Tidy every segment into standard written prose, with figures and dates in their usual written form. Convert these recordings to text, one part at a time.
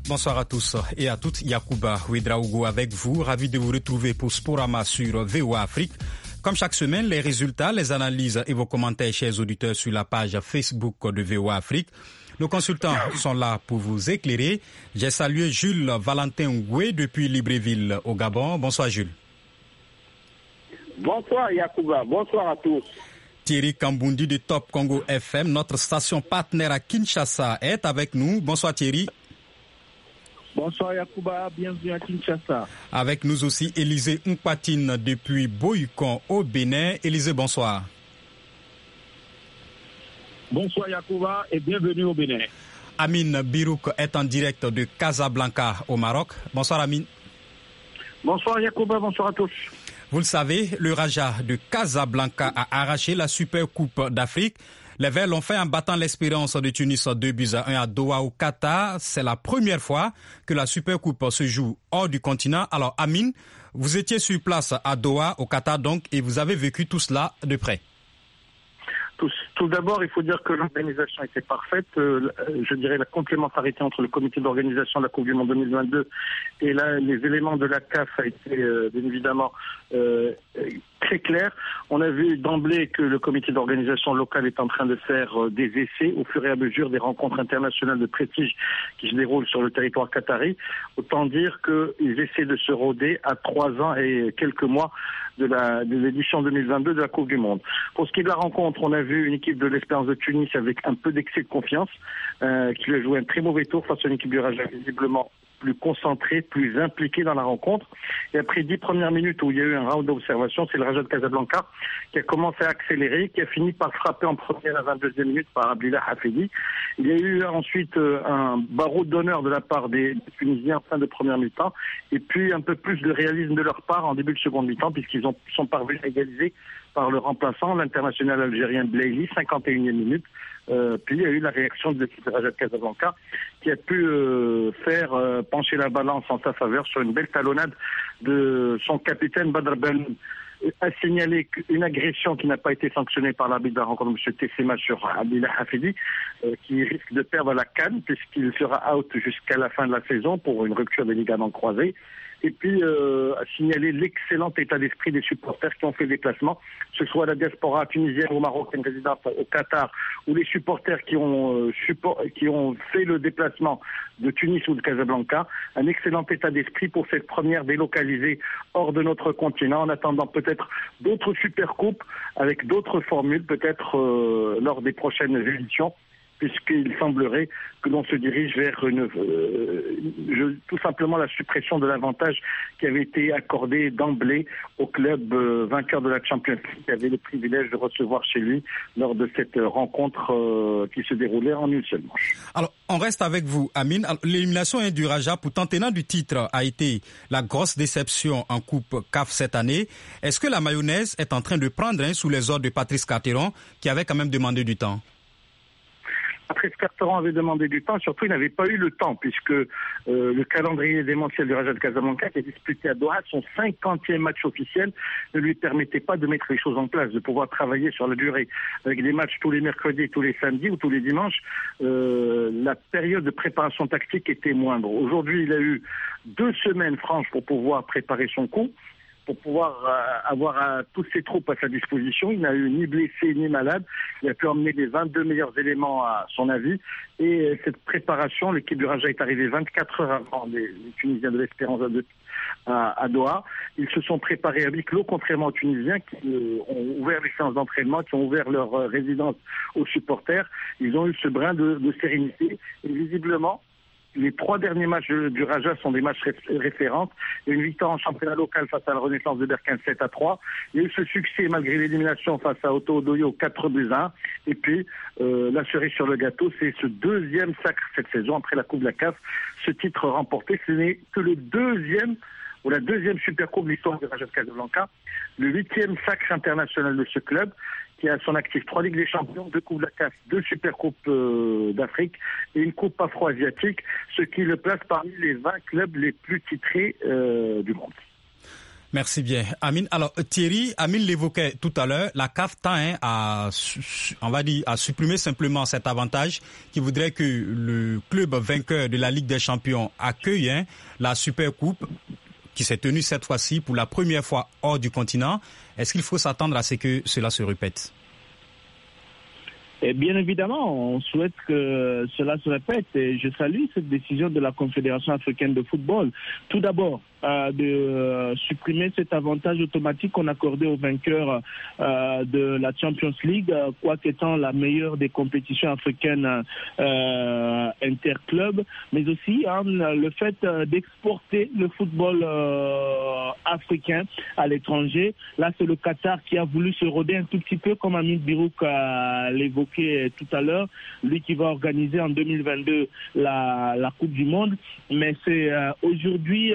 Bonsoir à tous et à toutes. Yacouba Ouedraogo avec vous. Ravi de vous retrouver pour Sporama sur VOA Afrique. Comme chaque semaine, les résultats, les analyses et vos commentaires, chers auditeurs, sur la page Facebook de VOA Afrique. Nos consultants sont là pour vous éclairer. J'ai salué Jules Valentin Ngoué depuis Libreville au Gabon. Bonsoir Jules. Bonsoir Yacouba, bonsoir à tous. Thierry Kambundi de Top Congo FM, notre station partenaire à Kinshasa, est avec nous. Bonsoir Thierry. Bonsoir Yacouba, bienvenue à Kinshasa. Avec nous aussi Élisée Mpatine depuis Boyukon au Bénin. Élisée, bonsoir. Bonsoir Yacouba et bienvenue au Bénin. Amine Birouk est en direct de Casablanca au Maroc. Bonsoir Amine. Bonsoir Yacouba, bonsoir à tous. Vous le savez, le Raja de Casablanca a arraché la Super Coupe d'Afrique. Les Verts l'ont fait en battant l'Espérance de Tunis 2-1 à Doha au Qatar. C'est la première fois que la Super Coupe se joue hors du continent. Alors Amine, vous étiez sur place à Doha au Qatar donc et vous avez vécu tout cela de près. Tout d'abord, il faut dire que l'organisation était parfaite. Je dirais la complémentarité entre le comité d'organisation de la Coupe du Monde 2022 et là, les éléments de la CAF a été bien évidemment très clair. On a vu d'emblée que le comité d'organisation local est en train de faire des essais au fur et à mesure des rencontres internationales de prestige qui se déroulent sur le territoire qatari. Autant dire qu'ils essaient de se roder à 3 ans et quelques mois de l'édition 2022 de la Coupe du Monde. Pour ce qui est de la rencontre, on a vu une équipe de l'Espérance de Tunis avec un peu d'excès de confiance qui a joué un très mauvais tour face à une équipe du Raja visiblement plus concentrée, plus impliquée dans la rencontre. Et après 10 premières minutes où il y a eu un round d'observation, c'est le Raja de Casablanca qui a commencé à accélérer, qui a fini par frapper en première à 22e minute par Abdillah Hafidi. Il y a eu ensuite un barreau d'honneur de la part des Tunisiens en fin de première mi-temps et puis un peu plus de réalisme de leur part en début de seconde mi-temps puisqu'ils sont parvenus à égaliser par le remplaçant, l'international algérien Blaili, 51e minute. Puis il y a eu la réaction de l'équipe de Raja de Casablanca qui a pu faire pencher la balance en sa faveur sur une belle talonnade de son capitaine Badr Ben a signalé une agression qui n'a pas été sanctionnée par l'arbitre de la rencontre, M. Tessema, sur Abdillah Hafidi, qui risque de perdre la CAN puisqu'il sera out jusqu'à la fin de la saison pour une rupture des ligaments croisés. Et puis a signalé l'excellent état d'esprit des supporters qui ont fait le déplacement, que ce soit la diaspora tunisienne ou marocaine résidente au Qatar, ou les supporters qui ont fait le déplacement de Tunis ou de Casablanca. Un excellent état d'esprit pour cette première délocalisée hors de notre continent, en attendant peut-être d'autres supercoupes avec d'autres formules, peut-être lors des prochaines éditions, puisqu'il semblerait que l'on se dirige vers tout simplement la suppression de l'avantage qui avait été accordé d'emblée au club vainqueur de la Champions League, qui avait le privilège de recevoir chez lui lors de cette rencontre qui se déroulait en une seule manche. Alors, on reste avec vous, Amine. L'élimination du Raja, pourtant tenant du titre, a été la grosse déception en Coupe CAF cette année. Est-ce que la mayonnaise est en train de prendre sous les ordres de Patrice Carteron, qui avait quand même demandé du temps? Patrice Carteron avait demandé du temps, surtout il n'avait pas eu le temps, puisque le calendrier démentiel du Raja de Casablanca, qui est disputé à Doha, son 50e match officiel, ne lui permettait pas de mettre les choses en place, de pouvoir travailler sur la durée. Avec des matchs tous les mercredis, tous les samedis ou tous les dimanches, la période de préparation tactique était moindre. Aujourd'hui, il a eu 2 semaines franches pour pouvoir préparer son coup, pour pouvoir avoir toutes ses troupes à sa disposition. Il n'a eu ni blessé ni malade. Il a pu emmener les 22 meilleurs éléments à son avis. Et cette préparation, l'équipe du Raja est arrivée 24 heures avant les Tunisiens de l'Espérance à Doha. Ils se sont préparés à huis clos, contrairement aux Tunisiens qui ont ouvert les séances d'entraînement, qui ont ouvert leur résidence aux supporters. Ils ont eu ce brin de sérénité. Et visiblement, les 3 derniers matchs du Raja sont des matchs références. Il y a une victoire en championnat local face à la Renaissance de Berquin 7-3. Il y a eu ce succès malgré l'élimination face à Auto Odoyo 4-1. Et puis, la cerise sur le gâteau, c'est ce 2e sacre cette saison après la Coupe de la CAF. Ce titre remporté, ce n'est que le 2e ou la 2e Supercoupe de l'histoire du Raja de Casablanca, le 8e sacre international de ce club, qui a à son actif 3 Ligues des Champions, 2 Coupes de la CAF, 2 Supercoupes d'Afrique et une Coupe afro-asiatique, ce qui le place parmi les 20 clubs les plus titrés du monde. Merci bien, Amine. Alors Thierry, Amine l'évoquait tout à l'heure, la CAF tend à supprimer simplement cet avantage qui voudrait que le club vainqueur de la Ligue des Champions accueille la Super Coupe qui s'est tenue cette fois-ci pour la première fois hors du continent. Est-ce qu'il faut s'attendre à ce que cela se répète? Et bien évidemment, on souhaite que cela se répète et je salue cette décision de la Confédération africaine de football. Tout d'abord, de supprimer cet avantage automatique qu'on accordait aux vainqueurs de la Champions League, quoique étant la meilleure des compétitions africaines interclubs, mais aussi le fait d'exporter le football africain à l'étranger. Là, c'est le Qatar qui a voulu se roder un tout petit peu, comme Amine Birouk l'évoquait tout à l'heure, lui qui va organiser en 2022 la Coupe du Monde. Mais c'est aujourd'hui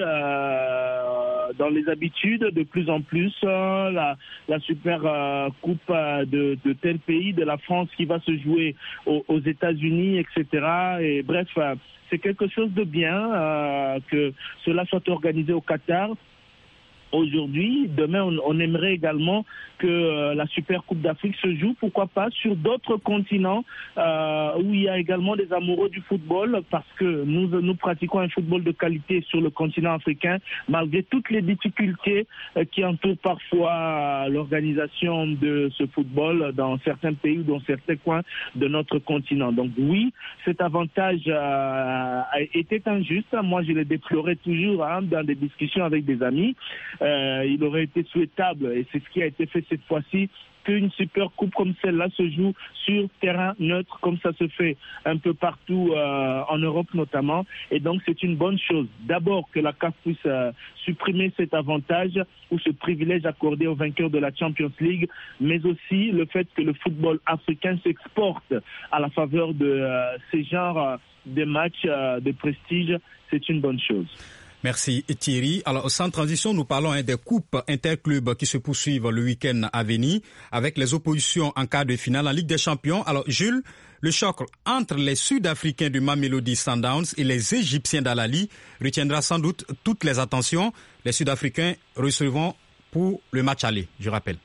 dans les habitudes, de plus en plus, la Super Coupe de tel pays, de la France qui va se jouer aux États-Unis, etc. Et bref, c'est quelque chose de bien que cela soit organisé au Qatar. Aujourd'hui, demain, on aimerait également que la Super Coupe d'Afrique se joue, pourquoi pas, sur d'autres continents où il y a également des amoureux du football, parce que nous pratiquons un football de qualité sur le continent africain, malgré toutes les difficultés qui entourent parfois l'organisation de ce football dans certains pays ou dans certains coins de notre continent. Donc oui, cet avantage était injuste. Moi, je le déplorais toujours dans des discussions avec des amis. Il aurait été souhaitable, et c'est ce qui a été fait cette fois-ci, qu'une super coupe comme celle-là se joue sur terrain neutre, comme ça se fait un peu partout en Europe notamment. Et donc c'est une bonne chose. D'abord que la CAF puisse supprimer cet avantage ou ce privilège accordé aux vainqueurs de la Champions League, mais aussi le fait que le football africain s'exporte à la faveur de ces genres de matchs de prestige. C'est une bonne chose. Merci Thierry. Alors sans transition, nous parlons des coupes interclubs qui se poursuivent le week-end à venir avec les oppositions en quart de finale en Ligue des Champions. Alors Jules, le choc entre les Sud-Africains du Mamelodi Sundowns et les Égyptiens d'Al Ahly retiendra sans doute toutes les attentions. Les Sud-Africains recevront pour le match aller, je rappelle.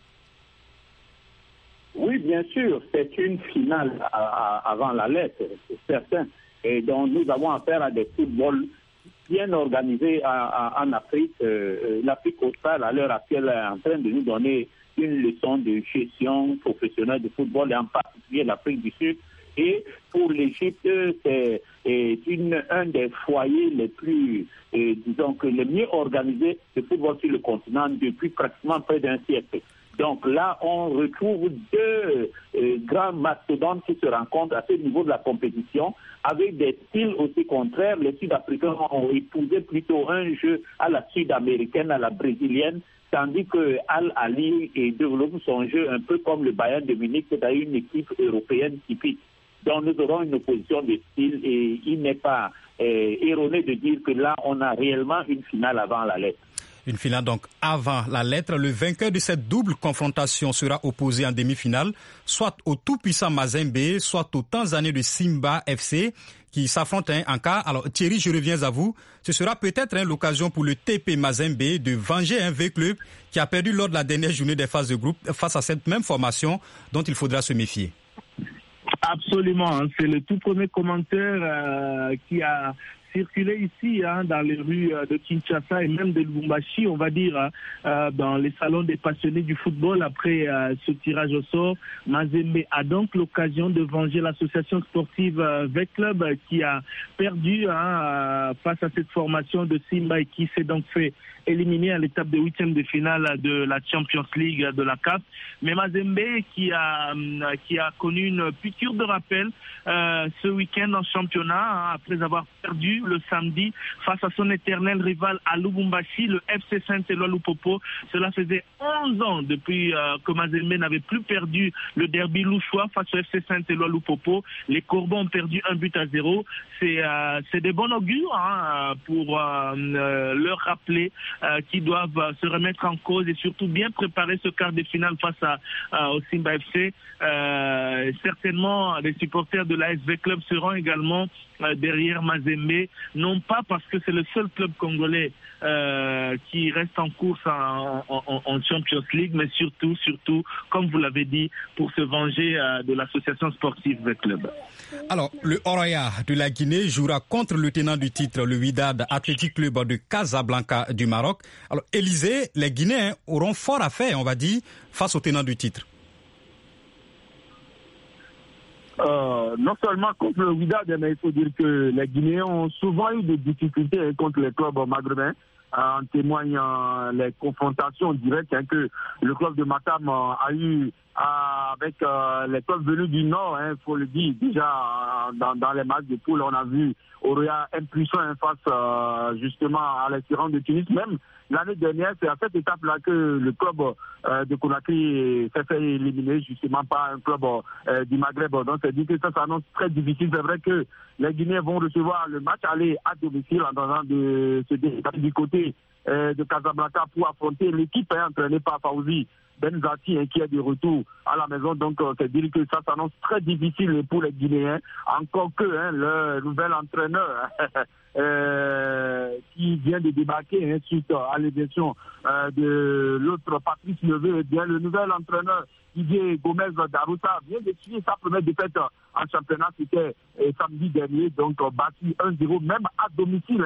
Oui, bien sûr, c'est une finale avant la lettre, c'est certain. Et donc nous avons affaire à des footballs bien organisé en Afrique. L'Afrique australe, à l'heure actuelle, est en train de nous donner une leçon de gestion professionnelle de football, et en particulier l'Afrique du Sud. Et pour l'Égypte, c'est un des foyers les plus, disons que les mieux organisés de football sur le continent depuis pratiquement près d'un siècle. Donc là, on retrouve deux grands mastodontes qui se rencontrent à ce niveau de la compétition, avec des styles aussi contraires. Les Sud-Africains ont épousé plutôt un jeu à la sud-américaine, à la brésilienne, tandis que Al Ahly développe son jeu un peu comme le Bayern de Munich, c'est-à-dire une équipe européenne typique. Donc nous aurons une opposition de style et il n'est pas erroné de dire que là, on a réellement une finale avant la lettre. Une finale donc avant la lettre. Le vainqueur de cette double confrontation sera opposé en demi-finale, soit au tout-puissant Mazembe, soit au Tanzanien de Simba FC, qui s'affrontent en quart. Alors Thierry, je reviens à vous. Ce sera peut-être l'occasion pour le TP Mazembe de venger un V-Club qui a perdu lors de la dernière journée des phases de groupe face à cette même formation dont il faudra se méfier. Absolument, c'est le tout premier commentaire qui a circulé ici dans les rues de Kinshasa et même de Lubumbashi, on va dire, dans les salons des passionnés du football. Après ce tirage au sort, Mazembe a donc l'occasion de venger l'association sportive V-Club qui a perdu face à cette formation de Simba et qui s'est donc fait éliminer à l'étape de 8e de finale de la Champions League de la CAF. Mais Mazembe qui a connu une piqûre de rappel ce week-end en championnat après avoir perdu le samedi face à son éternel rival à Lubumbashi, le FC Saint-Éloi Lupopo. Cela faisait 11 ans depuis que Mazembe n'avait plus perdu le derby louchois face au FC Saint-Éloi Lupopo. Les Corbeaux ont perdu 1-0. C'est de bon augure pour leur rappeler qu'ils doivent se remettre en cause et surtout bien préparer ce quart de finale face au Simba FC. Certainement, les supporters de l'ASV Club seront également derrière Mazembe non pas parce que c'est le seul club congolais qui reste en course en Champions League, mais surtout, comme vous l'avez dit, pour se venger de l'association sportive des clubs. Alors, le Oroya de la Guinée jouera contre le tenant du titre, le Wydad Athletic Club de Casablanca du Maroc. Alors, Élisée, les Guinéens auront fort à faire, on va dire, face au tenant du titre. Non seulement contre le Wydad, mais il faut dire que les Guinéens ont souvent eu des difficultés contre les clubs maghrébins. En témoignent les confrontations directes que le club de Matam a eu avec les clubs venus du Nord, il faut le dire. Déjà, dans les matchs de poule, on a vu Oroya impuissant face justement à l'Espérance de Tunis. Même l'année dernière, c'est à cette étape-là que le club de Conakry s'est fait éliminer justement par un club du Maghreb. Donc, c'est dit que ça s'annonce très difficile. C'est vrai que les Guinéens vont recevoir le match aller à domicile en train de se déplacer du côté de Casablanca pour affronter l'équipe entraînée par Fawzi Benzati qui est de retour à la maison. Donc, c'est dire que ça s'annonce très difficile pour les Guinéens. Encore que le nouvel entraîneur qui vient de débarquer suite à l'élection de l'autre Patrice Levé, bien le nouvel entraîneur Didier Gomez Daroussa vient de signer sa première défaite en championnat. C'était samedi dernier, donc battu 1-0 même à domicile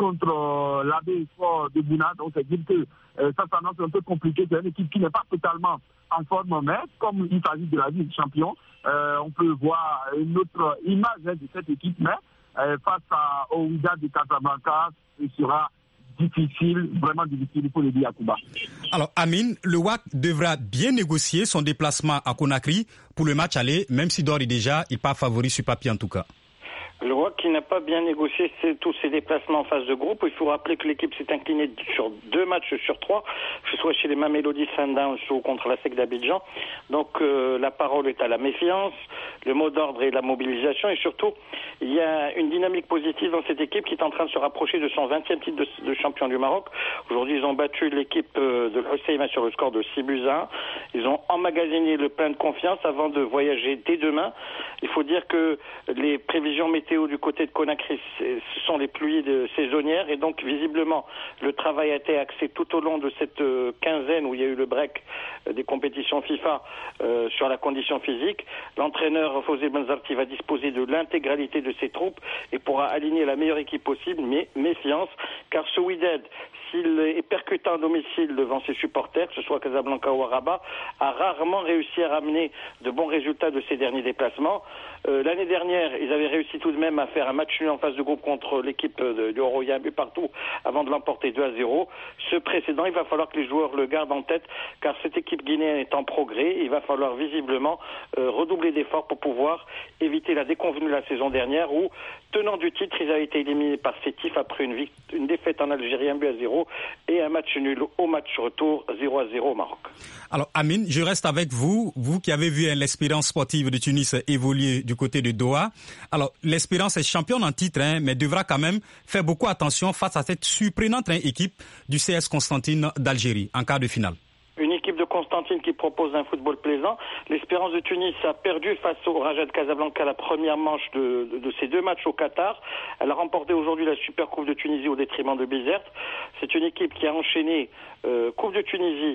contre l'AB Sport de Bouna. Donc c'est dire que ça s'annonce un peu compliqué. C'est une équipe qui n'est pas totalement en forme, mais comme il s'agit de la Ligue des Champions, on peut voir une autre image de cette équipe, mais face au Wydad de Casablanca, ce sera difficile, vraiment difficile pour le dire à Kuba. Alors Amine, le WAC devra bien négocier son déplacement à Conakry pour le match aller, même si d'ores et déjà il part favori sur papier en tout cas. Le WAC qui n'a pas bien négocié tous ses déplacements en phase de groupe. Il faut rappeler que l'équipe s'est inclinée sur 2 matchs sur 3, que ce soit chez les Mamelody Sundowns ou contre la SEC d'Abidjan. Donc la parole est à la méfiance, le mot d'ordre est la mobilisation et surtout il y a une dynamique positive dans cette équipe qui est en train de se rapprocher de son 20e titre de champion du Maroc. Aujourd'hui ils ont battu l'équipe de l'Océima sur le score de 6-1. Ils ont emmagasiné le plein de confiance avant de voyager dès demain. Il faut dire que les prévisions météo du côté de Conakry, ce sont les pluies saisonnières et donc visiblement le travail a été axé tout au long de cette quinzaine où il y a eu le break des compétitions FIFA sur la condition physique. L'entraîneur Fawzi Benzarti va disposer de l'intégralité de ses troupes et pourra aligner la meilleure équipe possible, mais méfiance, car ce Wydad, s'il est percutant à domicile devant ses supporters, que ce soit Casablanca ou à Rabat, a rarement réussi à ramener de bons résultats de ses derniers déplacements. L'année dernière, ils avaient réussi tout de même à faire un match nul en phase de groupe contre l'équipe du Oroya, but partout, avant de l'emporter 2-0. Ce précédent, il va falloir que les joueurs le gardent en tête, car cette équipe guinéenne est en progrès. Il va falloir visiblement redoubler d'efforts pour pouvoir éviter la déconvenue de la saison dernière, où, tenant du titre, ils avaient été éliminés par Sétif après une défaite en Algérie, 1-0, et un match nul au match retour, 0-0 au Maroc. Alors Amine, je reste avec vous qui avez vu l'Espérance sportive de Tunis évoluer du côté de Doha. Alors l'Espérance est championne en titre, mais devra quand même faire beaucoup attention face à cette surprenante équipe du CS Constantine d'Algérie en quart de finale. Une équipe de Constantine qui propose un football plaisant. L'Espérance de Tunis a perdu face au Raja de Casablanca la première manche de ces 2 matchs au Qatar. Elle a remporté aujourd'hui la Super Coupe de Tunisie au détriment de Bizerte. C'est une équipe qui a enchaîné Coupe de Tunisie,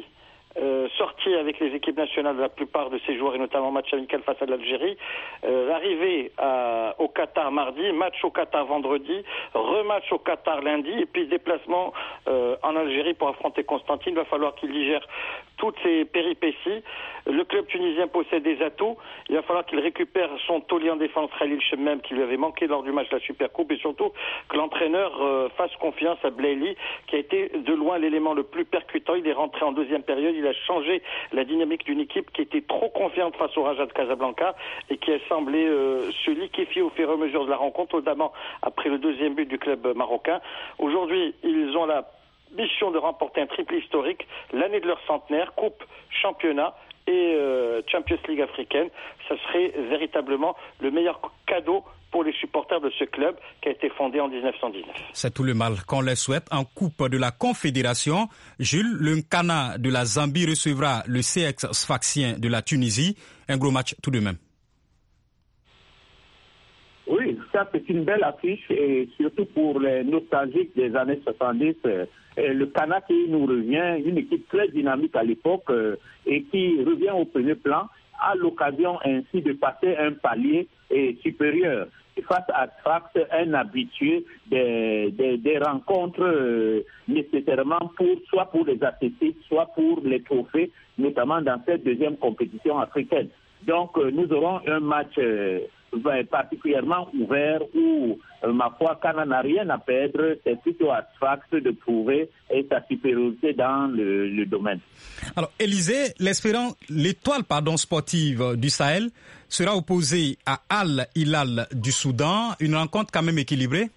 sortie avec les équipes nationales de la plupart de ses joueurs et notamment match amical face à l'Algérie, arrivée au Qatar mardi, match au Qatar vendredi, rematch au Qatar lundi et puis déplacement en Algérie pour affronter Constantine. Il va falloir qu'il digère toutes ces péripéties. Le club tunisien possède des atouts. Il va falloir qu'il récupère son taulier en défense Khalil Chemmem qui lui avait manqué lors du match de la Supercoupe et surtout que l'entraîneur fasse confiance à Blaili qui a été de loin l'élément le plus percutant. Il est rentré en deuxième période. Il a changé la dynamique d'une équipe qui était trop confiante face au Raja de Casablanca et qui a semblé se liquéfier au fur et à mesure de la rencontre, notamment après le 2e but du club marocain. Aujourd'hui, ils ont la mission de remporter un triplé historique, l'année de leur centenaire, coupe, championnat et Champions League africaine. Ça serait véritablement le meilleur cadeau pour les supporters de ce club qui a été fondé en 1919. C'est tout le mal qu'on leur souhaite. En Coupe de la Confédération, Jules, le Nkana de la Zambie recevra le CX Sfaxien de la Tunisie. Un gros match tout de même. Oui, ça, c'est une belle affiche, et surtout pour les nostalgiques des années 70. Le Kana qui nous revient, une équipe très dynamique à l'époque et qui revient au premier plan, à l'occasion ainsi de passer un palier supérieur. Face à Sfax, un habitué des rencontres nécessairement soit pour les athlétiques, soit pour les trophées, notamment dans cette deuxième compétition africaine. Donc nous aurons un match particulièrement ouvert où, ma foi, Kana n'a rien à perdre, c'est plutôt à Sfax de prouver sa supériorité dans le domaine. Alors, Élisée, l'étoile sportive du Sahel sera opposée à Al Hilal du Soudan, une rencontre quand même équilibrée?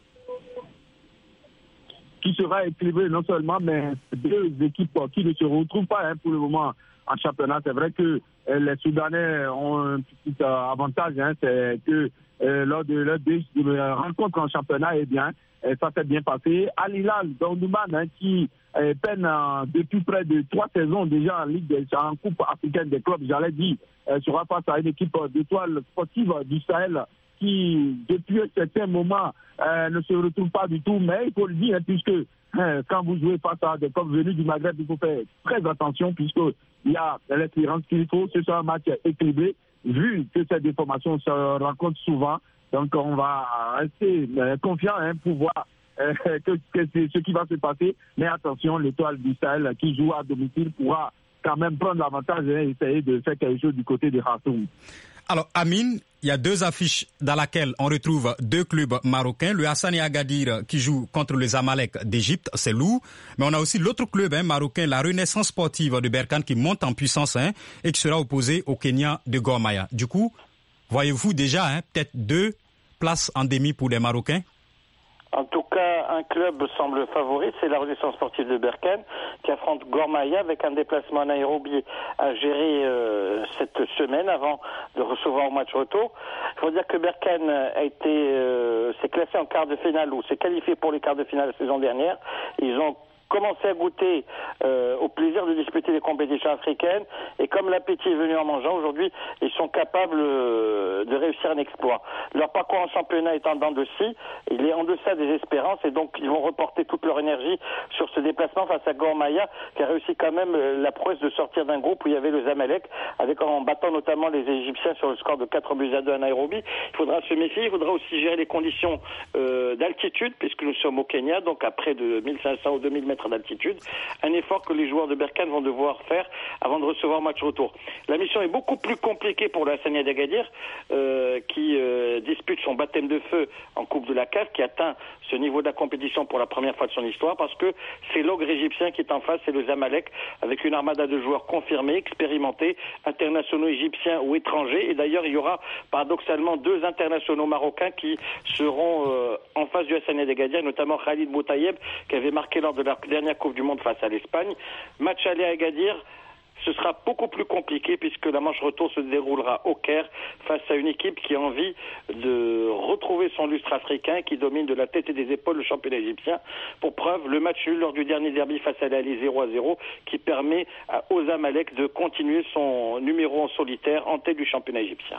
Qui sera équilibrée non seulement, mais deux équipes qui ne se retrouvent pas pour le moment en championnat. C'est vrai que les Soudanais ont un petit avantage, c'est que lors de leur rencontre en championnat, ça s'est bien passé. Al Hilal d'Omdurman, qui peine depuis près de 3 saisons déjà en Coupe africaine des clubs, j'allais dire, sera face à une équipe d'étoiles sportives du Sahel qui, depuis un certain moment, ne se retrouve pas du tout. Mais il faut le dire, puisque quand vous jouez face à des clubs venus du Maghreb, il faut faire très attention, puisqu'il y a l'espérance qu'il faut. Ce sera un match équilibré, vu que ces deux formations se rencontrent souvent. Donc on va rester confiant pour voir que c'est ce qui va se passer. Mais attention, l'étoile du Sahel qui joue à domicile pourra quand même prendre l'avantage et essayer de faire quelque chose du côté de Khartoum. Alors, Amine, il y a 2 affiches dans lesquelles on retrouve 2 clubs marocains. Le Hassani Agadir qui joue contre les Zamalek d'Égypte, c'est lourd. Mais on a aussi l'autre club marocain, la Renaissance sportive de Berkane, qui monte en puissance et qui sera opposé au Kenya de Gor Mahia. Du coup, voyez-vous déjà peut-être 2 places en demi pour les Marocains? En tout cas, un club semble favori, c'est la Renaissance sportive de Berkane, qui affronte Gor Mahia avec un déplacement en Nairobi à gérer cette semaine avant de recevoir au match retour. Il faut dire que Berkane s'est classé en quart de finale ou s'est qualifié pour les quarts de finale la saison dernière. Ils ont commencé à goûter au plaisir de disputer les compétitions africaines, et comme l'appétit est venu en mangeant, aujourd'hui ils sont capables de réussir un exploit. Leur parcours en championnat est en dents de scie, il est en deçà des espérances, et donc ils vont reporter toute leur énergie sur ce déplacement face à Gor Mahia, qui a réussi quand même la prouesse de sortir d'un groupe où il y avait le Zamalek, en battant notamment les Égyptiens sur le score de 4-2 à Nairobi. Il faudra se méfier, il faudra aussi gérer les conditions d'altitude, puisque nous sommes au Kenya, donc à près de 1500 ou 2000 mètres d'altitude, un effort que les joueurs de Berkane vont devoir faire avant de recevoir match retour. La mission est beaucoup plus compliquée pour le Hassani d'Agadir, qui dispute son baptême de feu en Coupe de la CAF, qui atteint ce niveau de la compétition pour la première fois de son histoire, parce que c'est l'ogre égyptien qui est en face, c'est le Zamalek, avec une armada de joueurs confirmés, expérimentés, internationaux égyptiens ou étrangers, et d'ailleurs il y aura paradoxalement 2 internationaux marocains qui seront en face du Hassani d'Agadir, notamment Khalid Boutayeb, qui avait marqué lors de la dernière Coupe du Monde face à l'Espagne. Match aller à Agadir, ce sera beaucoup plus compliqué puisque la manche retour se déroulera au Caire face à une équipe qui a envie de retrouver son lustre africain, qui domine de la tête et des épaules le championnat égyptien. Pour preuve, le match nul lors du dernier derby face à l'Ali 0-0 qui permet aux Zamalek de continuer son numéro en solitaire en tête du championnat égyptien.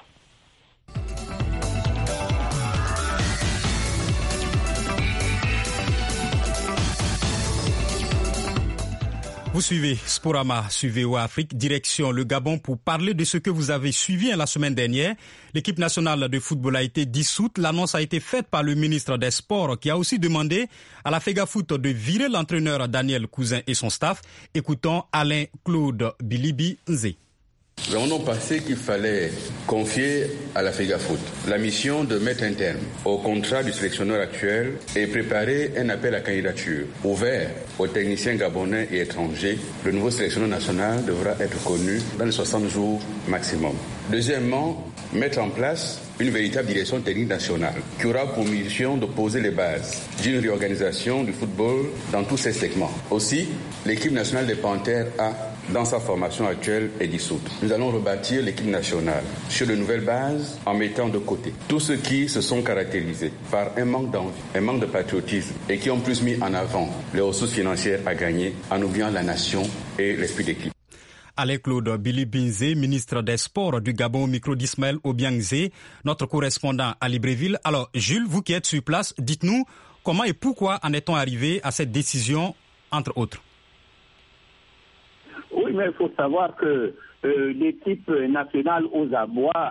Vous suivez Sporama sur VOA Afrique, direction le Gabon pour parler de ce que vous avez suivi la semaine dernière. L'équipe nationale de football a été dissoute. L'annonce a été faite par le ministre des Sports qui a aussi demandé à la FEGAFOOT de virer l'entraîneur Daniel Cousin et son staff. Écoutons Alain-Claude Bilibi Nzé. Nous avons pensé qu'il fallait confier à la FEGAFOOT la mission de mettre un terme au contrat du sélectionneur actuel et préparer un appel à candidature ouvert aux techniciens gabonais et étrangers. Le nouveau sélectionneur national devra être connu dans les 60 jours maximum. Deuxièmement, mettre en place une véritable direction technique nationale qui aura pour mission de poser les bases d'une réorganisation du football dans tous ses segments. Aussi, l'équipe nationale des Panthères A, dans sa formation actuelle, est dissoute. Nous allons rebâtir l'équipe nationale sur de nouvelles bases en mettant de côté tous ceux qui se sont caractérisés par un manque d'envie, un manque de patriotisme et qui ont plus mis en avant les ressources financières à gagner en oubliant la nation et l'esprit d'équipe. Alain-Claude Billy Binzé, ministre des Sports du Gabon, au micro d'Ismaël Obiangzé, notre correspondant à Libreville. Alors, Jules, vous qui êtes sur place, dites-nous comment et pourquoi en est-on arrivé à cette décision, entre autres? Oui, mais il faut savoir que l'équipe nationale aux abois